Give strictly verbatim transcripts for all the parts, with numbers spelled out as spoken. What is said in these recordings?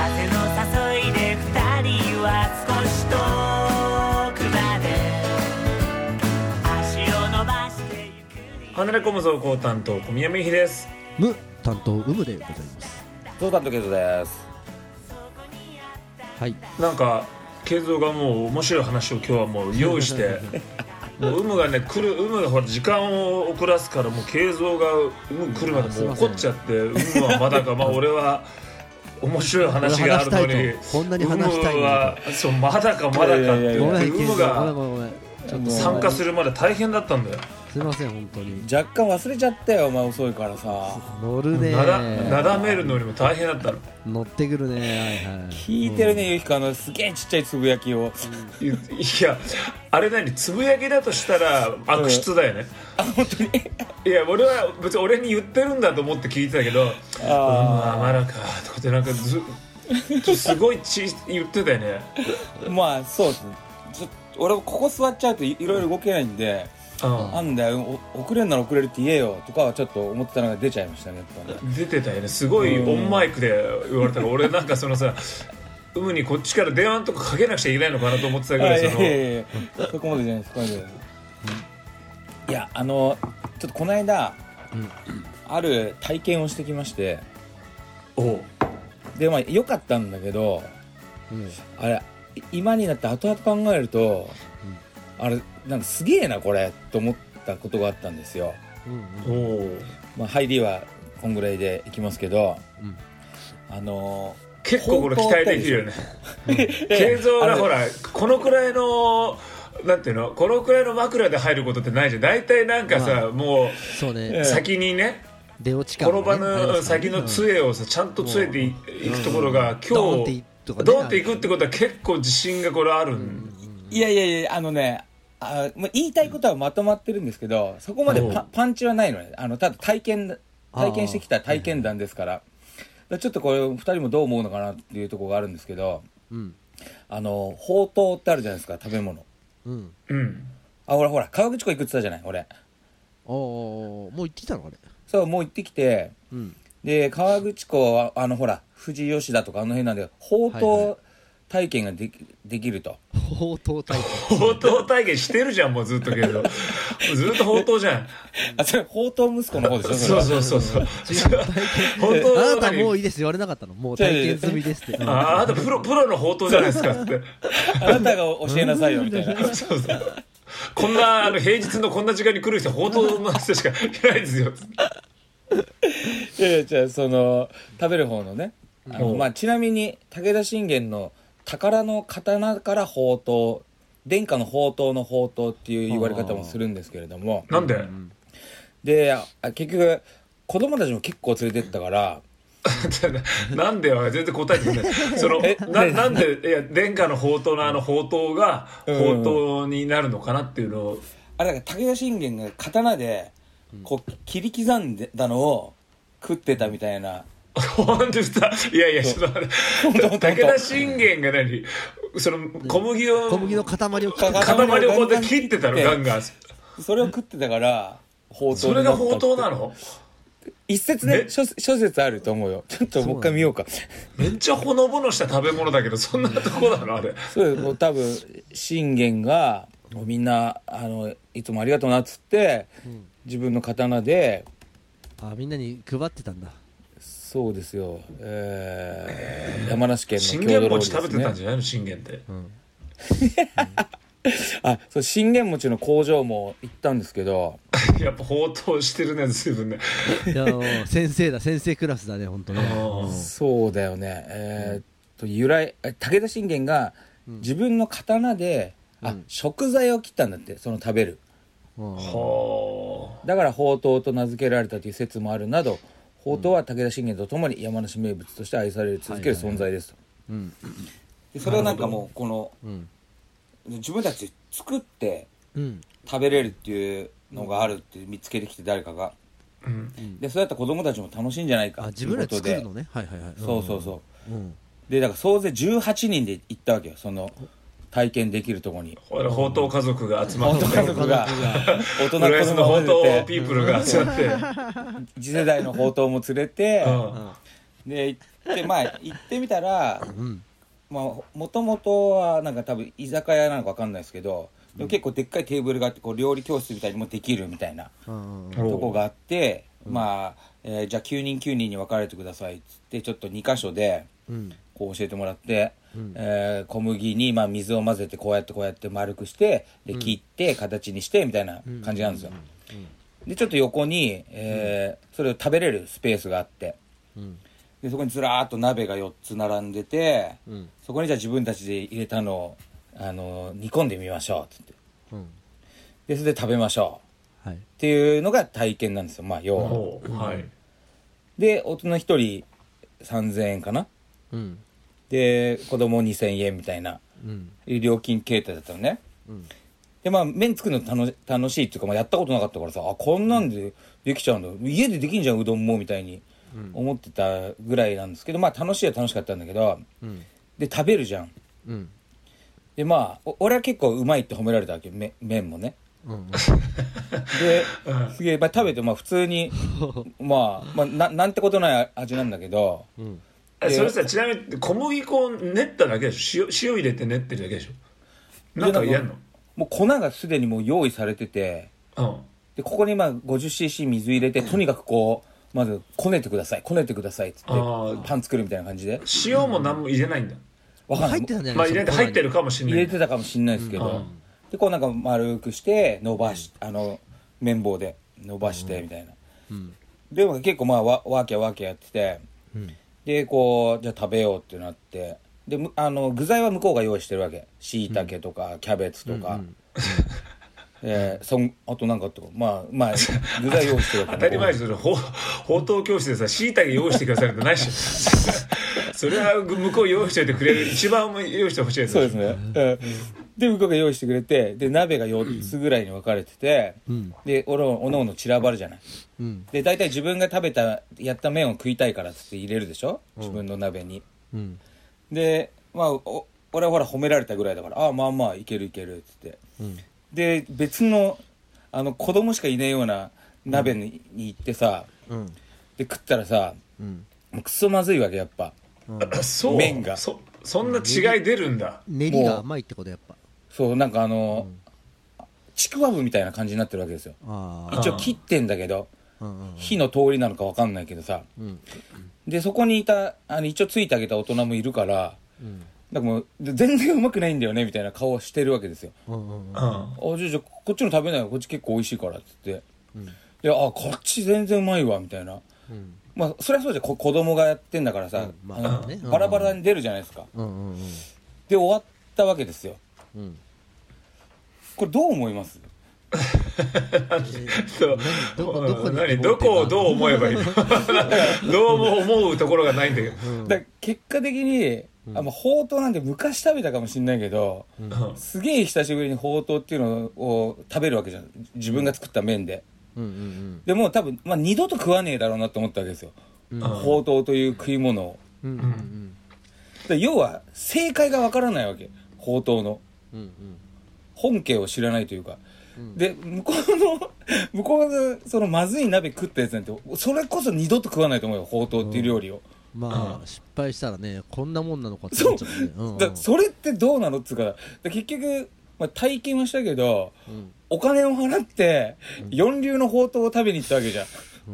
風の誘いで二人は少し遠くまで足を伸ばしてゆく。 離れ込む走行担当小宮美希です。 無担当うむでございます。 ゾウ担当ケイゾです。 はい。 なんか慶三がもう面白い話を今日はもう用意してもう有無がね来る有無がほら時間を遅らすからもう慶三が有無来るまでもう怒っちゃって有無はまだかまあ俺は面白い話があるのにこんなに話したい有無はそうまだかまだかって有無が参加するまで大変だったんだよ。 すいません本当に若干忘れちゃったよお前遅いからさ。 乗るねなだなだめるのにも大変だったの。 乗ってくるね。はいはい。 聞いてるねゆきかのすげえちっちゃいつぶやきを、 うん、いやあれ何つぶやきだとしたら悪質だよね、 うん、あ本当にいや俺は別に俺に言ってるんだと思って聞いてたけどああまだかとかってなんかずすごいち言ってたよね。 まあそうですね。ちょ俺ここ座っちゃうといろいろ動けないんで、うん、なんだよ遅れんなら遅れるって言えよとかはちょっと思ってたのが出ちゃいましたね。やっぱね出てたよねすごいオンマイクで言われたから俺なんかそのさうむにこっちから電話とかかけなくちゃいけないのかなと思ってたぐらいそのいやいやいやそこまでじゃないですそこまでじゃないです、うん、いやあのちょっとこの間、うん、ある体験をしてきましておうでまあ良かったんだけど、うん、あれ今になって後々考えると、うん、あれなんかすげえなこれと思ったことがあったんですよ、うんうん、おまあ、入りはこんぐらいでいきますけど、うん、あのー、 結構これ期待できるよね慶三がほらこのくらいのなんていうのこのくらいの枕で入ることってないじゃん。大体なんかさ、まあ、もうそう、ね、先にね出落ち感転ばぬ先の杖をさちゃんと杖でいくところが今日ドーンっていくってことは結構自信がこれあるん、うん、 いやいやいやあのねあ言いたいことはまとまってるんですけどそこまで パ, パンチはないのね。あのただ体験体験してきた体験談ですから、はい、ちょっとこれふたりもどう思うのかなっていうところがあるんですけど、うん、あのほうとうってあるじゃないですか食べ物、うんうん、あほらほら河口湖行くって言ったじゃない俺。 おもう行ってきたのあれ。 そうもう行ってきて、うん、で河口湖はあのほら富士吉田とかあの辺なんでほうとう体験ができ、できると。 ほうとう体験ほうとう体験してるじゃんもうずっとけどずっとほうとうじゃんあそれほうとう息子の方でしょそうそうそうそう本当あなたもういいです言われなかったのもう体験済みですってああなたプロプロのほうとうじゃないですかってあなたが教えなさいよみたいなそうそうこんなあの平日のこんな時間に来る人ほうとうの人しかいないですよいやいやじゃあその食べる方のねあの、まあ、ちなみに武田信玄の宝の刀から宝刀殿下の宝刀の宝刀っていう言われ方もするんですけれどもなんでで結局子供たちも結構連れてったからなんでは全然答えてくれないその な, なんでいや殿下の宝刀のあの宝刀が宝刀になるのかなっていうのを、うん、 あれだから武田信玄が刀でこう切り刻んでたのを食ってたみたいな本当ですか。いやいやちょっと武田信玄が何その小麦を小麦の塊を塊をこうやって切ってたのガンガンそれを食ってたから宝刀それが宝刀なの一説ね諸説あると思うよ。ちょっともう一回見ようか。 めっちゃほのぼのした食べ物だけどそんなとこなのあれ。 そうもう多分信玄がみんなあのいつもありがとうなっつって、うん、自分の刀であみんなに配ってたんだ。 そうですよ、えー、山梨県の信玄餅食べてたんじゃないの信玄って、うんうん、 あそう信玄餅の工場も行ったんですけどやっぱほうとうしてるね随分ねいや先生だ先生クラスだね本当ねそうだよねえー、っと由来武田信玄が自分の刀で、うん、あ食材を切ったんだってその食べる、うん、だからほうとうと名付けられたという説もあるなどほうとうは武田信玄とともに山梨名物として愛され続ける存在ですと、はいはいはい、でそれをなんかもうこの、うん、自分たちで作って食べれるっていうのがあるって見つけてきて誰かが、うん、でそうやったら子供たちも楽しいんじゃないかっていうことで自分で作るのね、はいはいはい、 そうそうそう、うん、でだから総勢じゅうはちにんで行ったわけよその体験できるところにほらほうとう家族が集まってほうとう家族が大人子供のほうとうピープルが集まって次世代のほうとうも連れて、うん、 で行ってまあ行ってみたら、うん、まあもともとはなんか多分居酒屋なのか分かんないですけど、でも結構でっかいテーブルがあってこう料理教室みたいにもできるみたいな、うん、とこがあって、うん、まあ、えー、じゃあきゅうにんきゅうにんに分かれてくださいっつってちょっとに箇所でこう教えてもらって、うん、えー、小麦にまあ水を混ぜてこうやってこうやって丸くしてで切って形にしてみたいな感じなんですよ。でちょっと横に、えー、それを食べれるスペースがあって、うん、でそこにずらーっと鍋がよっつ並んでて、うん、そこにじゃあ自分たちで入れたのをあの煮込んでみましょうっつって、うん、でそれで食べましょう、はい、っていうのが体験なんですよ、まあ要は、はい、で大人ひとりさんぜんえんかな、うん、で子供にせんえんみたいな、うん、料金形態だったのね、うん、でまあ麺作るの楽し、楽しいっていうか、まあ、やったことなかったからさ、あこんなんでできちゃうんだ、家でできんじゃんうどんもみたいに思ってたぐらいなんですけど、まあ楽しいは楽しかったんだけど、うん、で食べるじゃん、うん、でまあ俺は結構うまいって褒められたわけ、め麺もね、うん、ですげえ、まあ、食べてまあ普通にまあ、まあ、な, なんてことない味なんだけど、うん、 それさちなみに小麦粉を練っただけでしょ、 塩, 塩入れて練ってるだけでしょ、なんかやんの、 もう粉がすでにもう用意されてて、うん、でここにまあ ごじゅっシーシー 水入れてとにかくこうまずこねてくださいこねてくださいっつってパン作るみたいな感じで、 塩も何も入れないんだ、 わかんない、 入ってたんじゃない、 まあ、入れて入ってるかもしれない、 入れてたかもしれないですけど、うん、でこうなんか丸くして伸ばし、あの綿棒で伸ばしてみたいな、うん、でも結構まあわわけわけやってて、うん、でこうじゃあ食べようってなって、であの具材は向こうが用意してるわけ、しいたけとか、うん、キャベツとか、うんうんえー、そんあとなんかあったか、まあまあ具材用意してるわけ当たり前ですよ、ほほうとう教室でさしいたけ用意してくださいってないでしょそれは向こう用意しておいてくれる、一番用意してほしいですそうですね、うん、で向こうが用意してくれて、で鍋がよっつぐらいに分かれてて、うん、でおのおのおの散らばるじゃない、うん、で大体自分が食べたやった麺を食いたいからっつって入れるでしょ、自分の鍋に、うん、でまあお俺はほら褒められたぐらいだから、ああまあまあいけるいけるっつって、うん、で別のあの子供しかいないような鍋に行ってさ、うん、で食ったらさ、うん、もうクソまずいわけやっぱ、うん、そう麺がそ, そんな違い出るんだ、 練りが甘いってことやっぱ、 そうなんかあの、うん、ちくわぶみたいな感じになってるわけですよ、あ一応切ってんだけど、うん、火の通りなのか分かんないけどさ、うん、でそこにいたあの一応ついてあげた大人もいるから、うんだからもう全然うまくないんだよねみたいな顔をしてるわけですよ、うんうんうん、あじゃあじゃあこっちの食べないよ、こっち結構美味しいからっつって、うん、であこっち全然うまいわみたいな、うん、まあそれはそうじゃこ子供がやってんだからさ、うんまあね、バラバラに出るじゃないですか、うんうんうん、で終わったわけですよ、うん、これどう思いますどこをどう思えばいいのどうも思うところがないんだけど、うん、 だ結果的にあまあ、ほうとうなんて昔食べたかもしれないけど、うん、すげえ久しぶりにほうとうっていうのを食べるわけじゃん、自分が作った麺で、うんうんうん、でも多分、まあ、二度と食わねえだろうなと思ったわけですよ、うん、ほうとうという食い物を、うんうんうん、で要は正解がわからないわけ、ほうとうの、うんうん、本家を知らないというか、うん、で向こうの向こうがそのまずい鍋食ったやつなんてそれこそ二度と食わないと思うよ、ほうとうっていう料理を、うんまあ、うん、失敗したらねこんなもんなのかって思っちゃうね、 うんうん、だそれってどうなのっつうか、結局、まあ、体験はしたけど、うん、お金を払って四流のほうとうを食べに行ったわけじゃん、うん、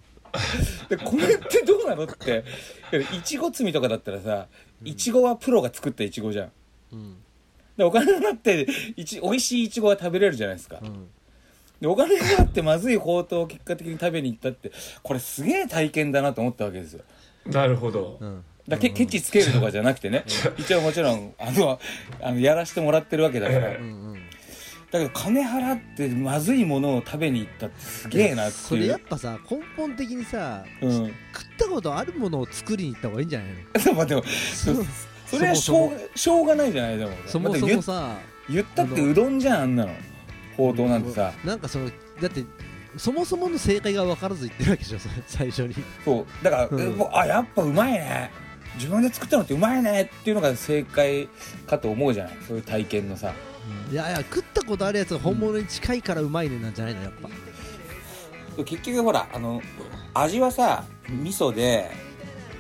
でこれってどうなのっていちご摘みとかだったらさいちごはプロが作ったいちごじゃん、うん、でお金を払っていち美味しいいちごは食べれるじゃないですか、うんでお金があってまずいほうとうを結果的に食べに行ったってこれすげえ体験だなと思ったわけですよ。 なるほど、 うん、だけケチつけるとかじゃなくてね、うん、一応もちろんあのあのやらせてもらってるわけだから、うんうん、だけど金払ってまずいものを食べに行ったってすげえなっていう。 それやっぱさ根本的にさ、うん、食ったことあるものを作りに行った方がいいんじゃないのまあでもそれはしょう、しょうがないじゃないでもそもそもさ言ったってうどんじゃんあんなのほうとうなんてさ、 なんかそのだってそもそもの正解が分からず言ってるわけでしょ最初に。 そうだから、うん、あやっぱうまいね自分で作ったのってうまいねっていうのが正解かと思うじゃない、そういう体験のさ、 うん、いやいや食ったことあるやつが本物に近いからうまいねなんじゃないのやっぱ、 うん、結局ほらあの味はさ味噌で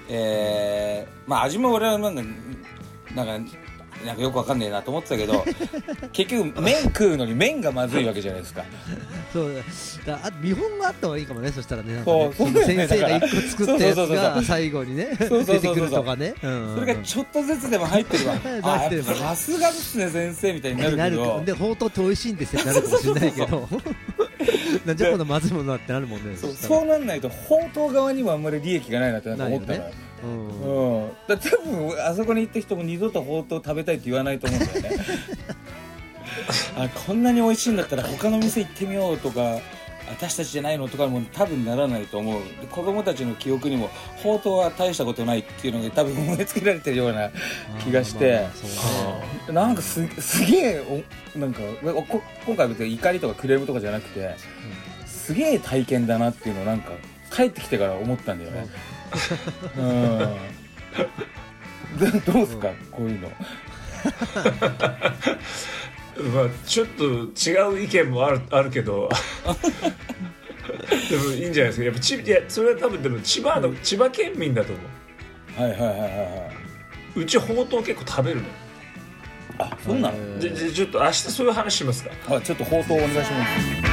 えー、まあ味も俺はなんかなんかなんかよくわかんねえなと思ってたけど結局麺食うのに麺がまずいわけじゃないですか。 そうだあ見本があった方がいいかもね。そしたらね、なんかそうねその先生が一個作ったやつが最後にねそうそうそうそう出てくるとかね、うんうんうん、 それがちょっとずつでも入ってればあ入ってればさすがですね先生みたいになるけど、 なるでほうとうって美味しいんですよってなるかもしれないけどなんじゃこのまずいものだってなるもんね。 そうそうなんないとほうとう側にもあんまり利益がないなってなんか思ったのよ。うんうん、だ多分あそこに行った人も二度とほうとう食べたいって言わないと思うんだよねあこんなに美味しいんだったら他の店行ってみようとか私たちじゃないのとかも多分ならないと思う。で子供たちの記憶にもほうとうは大したことないっていうのが多分思いつけられてるような気がして、なんか す, すげえなんかこ今回別に怒りとかクレームとかじゃなくて、すげえ体験だなっていうのをなんか帰ってきてから思ったんだよねうんど, どうすか、うん、こういうのまあちょっと違う意見もあ る, あるけどでもいいんじゃないですか。やっぱちいやそれは多分でも千葉の、うん、千葉県民だと思う。 はいはいはいはい。 うちほうとう結構食べるの。 あ、そうなの。 じゃちょっと明日そういう話しますか。 あ、ちょっとほうとうお願いします。